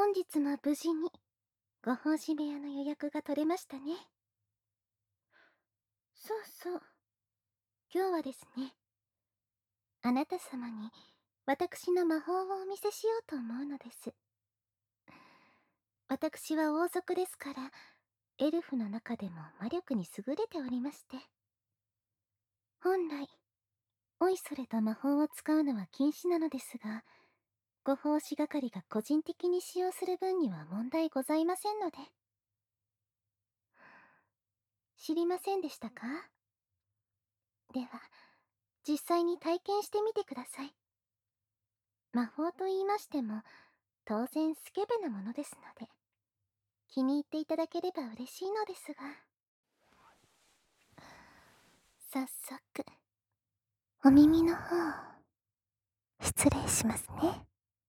本日も無事にご奉仕部屋の予約が取れましたね。そうそう。今日はですね、あなた様に私の魔法をお見せしようと思うのです。私は王族ですから、エルフの中でも魔力に優れておりまして。本来、おいそれと魔法を使うのは禁止なのですが、ご奉仕係が個人的に使用する分には問題ございませんので。知りませんでしたか？では、実際に体験してみてください。魔法と言いましても、当然スケベなものですので、気に入っていただければ嬉しいのですが。早速、お耳の方、失礼しますね。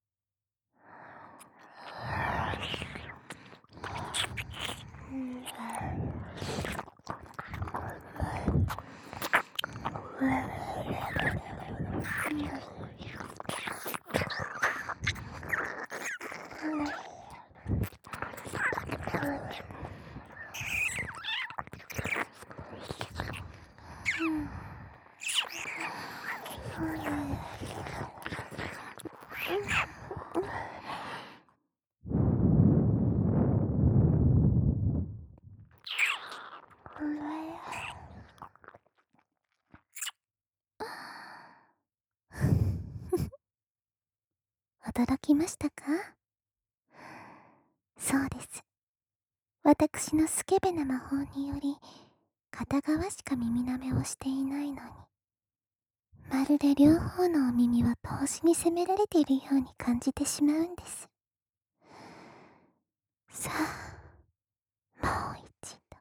驚きましたか？そうです。私のスケベな魔法により、片側しか耳舐めをしていないのに、まるで両方のお耳は同時に責められているように感じてしまうんです。さあ、もう一度。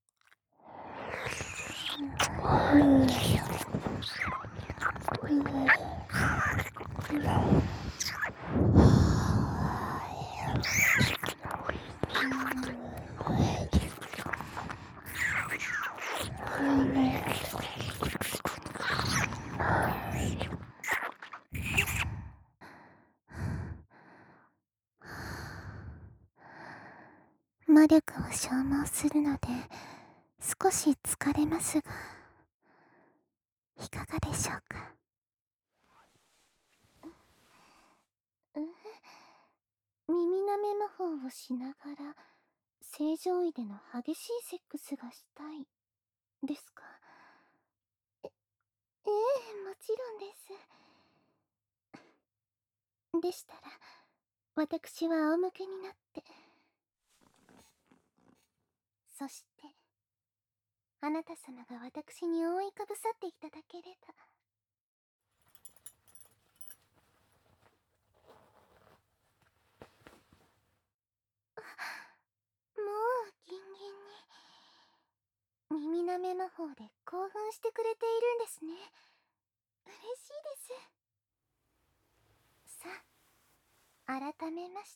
魔力を消耗するので少し疲れますが、いかがでしょうか？耳舐め魔法をしながら正常位での激しいセックスがしたいですか？ええ、もちろんです。でしたら私は仰向けになって、そしてあなた様が私に覆いかぶさっていただければ。もうギンギンに耳舐め魔法で興奮してくれているんですね。嬉しいです。さあ、改めまして、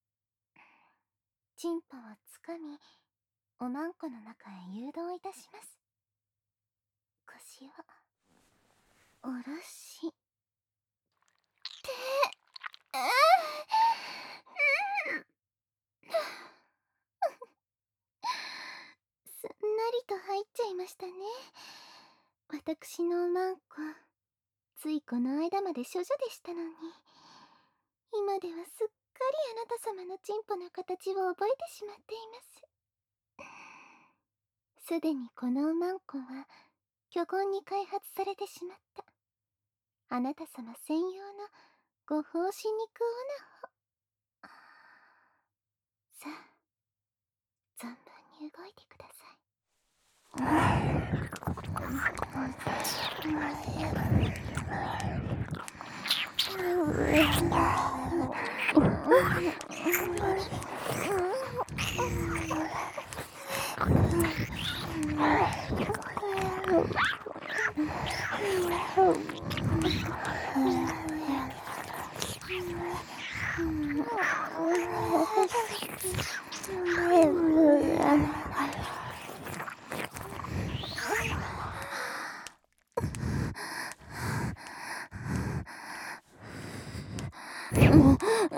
チンポをつかみおまんこの中へ誘導いたします。腰を下ろし、すんなりと入っちゃいましたね。私のおまんこ、ついこの間まで処女でしたのに、今ではすっかりあなた様のチンポの形を覚えてしまっています。すでにこのおまんこは巨根に開発されてしまったあなた様専用のご奉仕肉オナホ。さあ、存分に動いてください。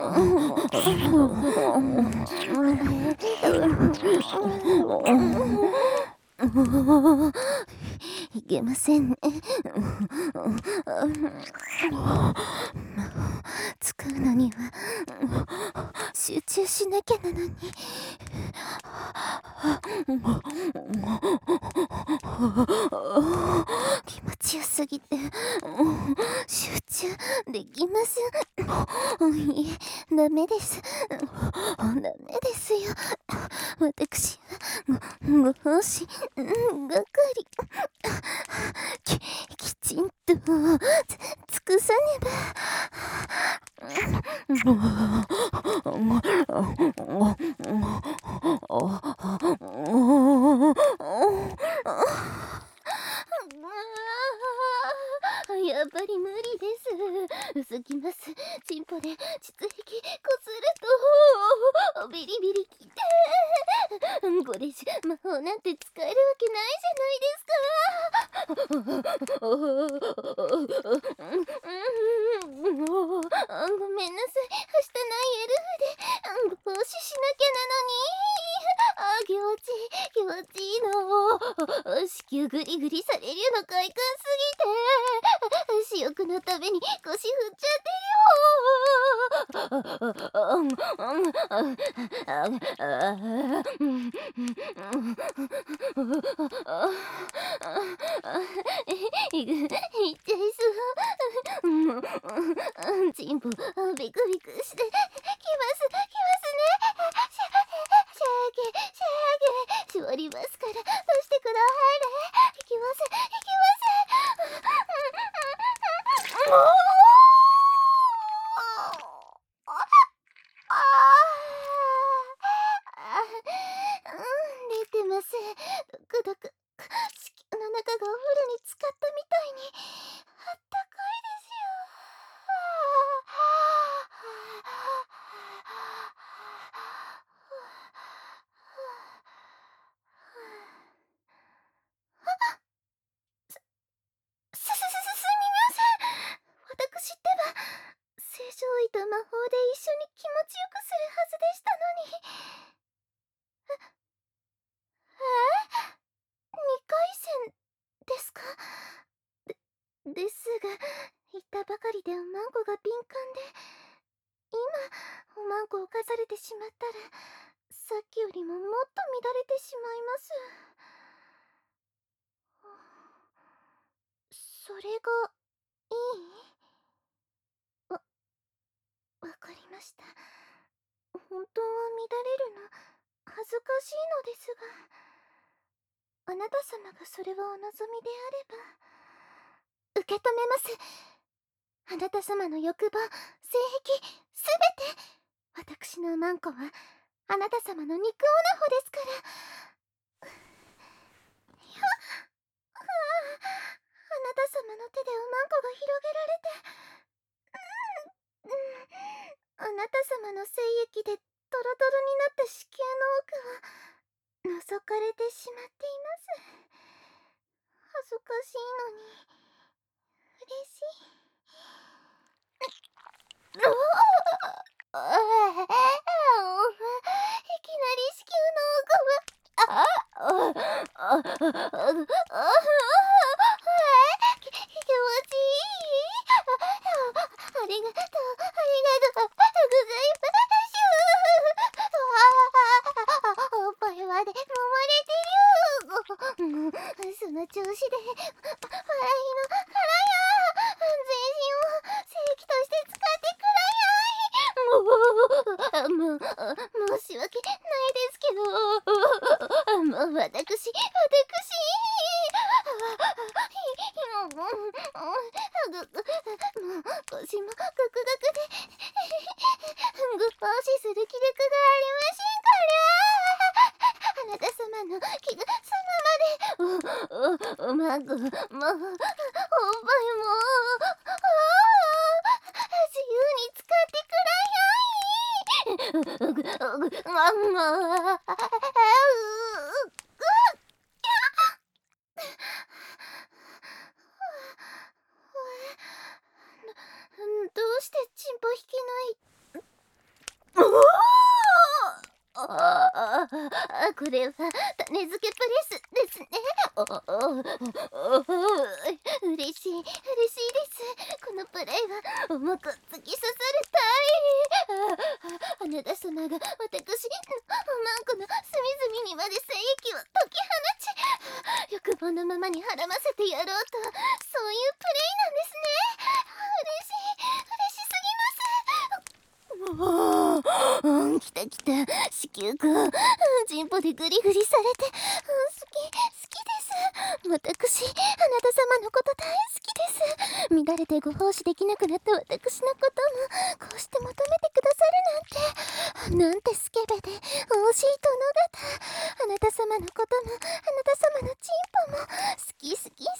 いけませんね。使うのには集中しなきゃなのに。気持ちよすぎて集中できません。いえ、ダメです。ダメですよ。私はご奉仕係きちんと尽くさねば。やっぱり無理です。薄きます。チンポで膣壁こするとビリビリきて、これじゃ魔法なんて使えるわけないじゃないですか。ごめんなさい。はしたないエルフでご奉仕しなきゃなのに。気持ちいいの。子宮グリグリされるの快感すぎて、私欲のために腰振っちゃってるよ。いっちゃいそう。チンポビクビクしてきますね。シャーゲ絞りますから出してくださいね。いきます。出てます。ドクドク。子宮の中がお風呂に浸かったみたいにあったかいですよ。すみません。私ってば正常位と魔法で一緒に気持ちよくするはずでしたのに。2回戦ですか？ですが、言ったばかりでおまんこが敏感で、今おまんこをかされてしまったらさっきよりももっと乱れてしまいます。それがいい？わかりました。本当は乱れるの恥ずかしいのですが、あなた様がそれをお望みであれば受け止めます。あなた様の欲望、性癖、すべて私のマンコはあなた様の肉オナホですから。あなた様の手でおまんこが広げられて、あなた様の精液でドロドロになった子宮の奥は覗かれてしまっています。恥ずかしいのに嬉しい。いきなり子宮の奥気持ちいい。ありがとうございます。おっぱいまで揉まれてる。その調子で笑いの殻や全身を正規として使ってくらやい。申し訳ないですけど、私腰もグクグクでグッパ押しする気力がありませんから。あなた様の気が済むまでまぐもうおっぱいも自由に使ってくらやい。どうしてチンポ引けない？ おお！これは種付けプレスですね。おお、嬉しい嬉しいです。このプレイは重く突き刺されたい。あなた様が私のマンコの隅々にまで精液を解き放ち、欲望のままにはらませてやろうと、そういうプレイなんですね。嬉しい嬉しすぎます。おお、来た来た、子宮がチンポでグリグリされて、好きです。私、あなた様のこと大好きです。乱れてご奉仕できなくなった私のこともこうして求めてくださるなんてスケベで惜しい殿方。あなた様のこともあなた様のチンポも好き大好きです。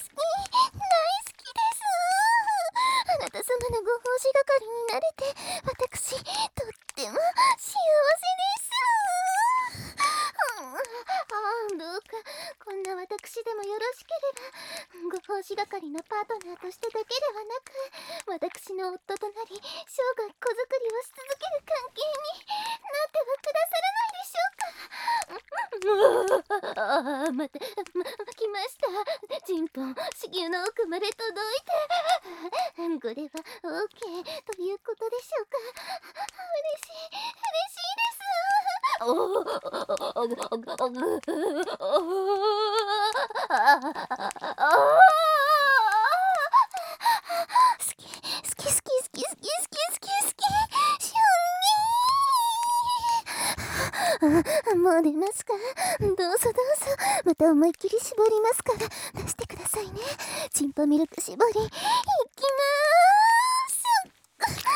あなた様のご奉仕係になれて私とっても幸せです。どうかこんな私でもよろしければ、ご奉仕係のパートナーとしてだけではなく、私の夫となり生涯子作りをし続ける関係になってはくださらないでしょうか。来ました。チンポ子宮の奥まで届いて、これは OK ということでしょうか。嬉しいです。もう出ますか。どうぞまた思いっきり絞りますから出してくださいね。チンポミルク絞りいきまーす。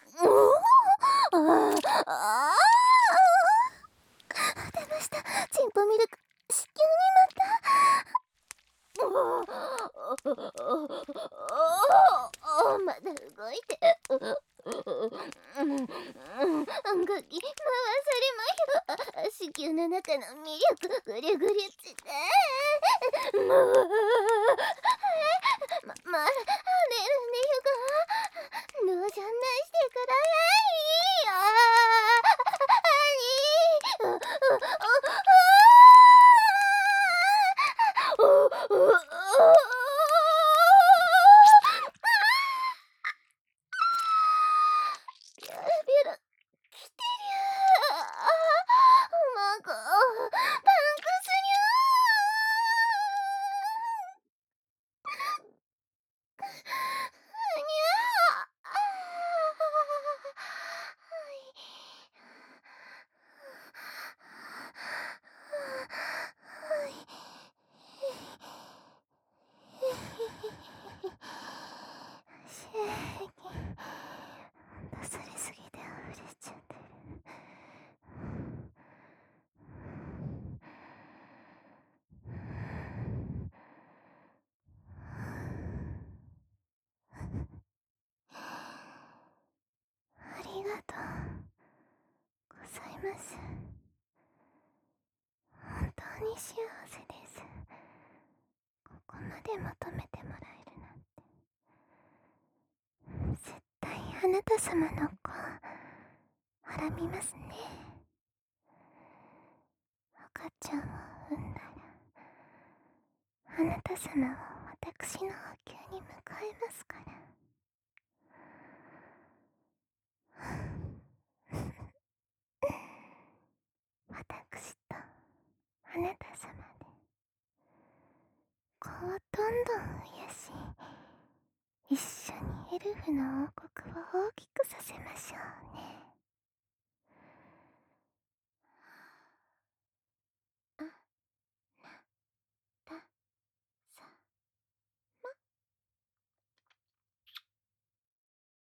出ました。チンポミルク子宮にまだ動いて動き回されまよ。子宮の中の魅力ぐりゅぐりゅってまあ、ねゆがどうじゃんないしてくだビュルビュル来てるマコパンクスニューにゃ出されすぎて溢れちゃってる。ありがとうございます。本当に幸せです。ここまで求めてもらえるなんて。絶対あなた様の子はらみますね。赤ちゃんを産んだらあなた様を私の補給に迎えますから。私とあなた様で子をどんどん増やし、一緒にエルフの王国を大きくさせましょう。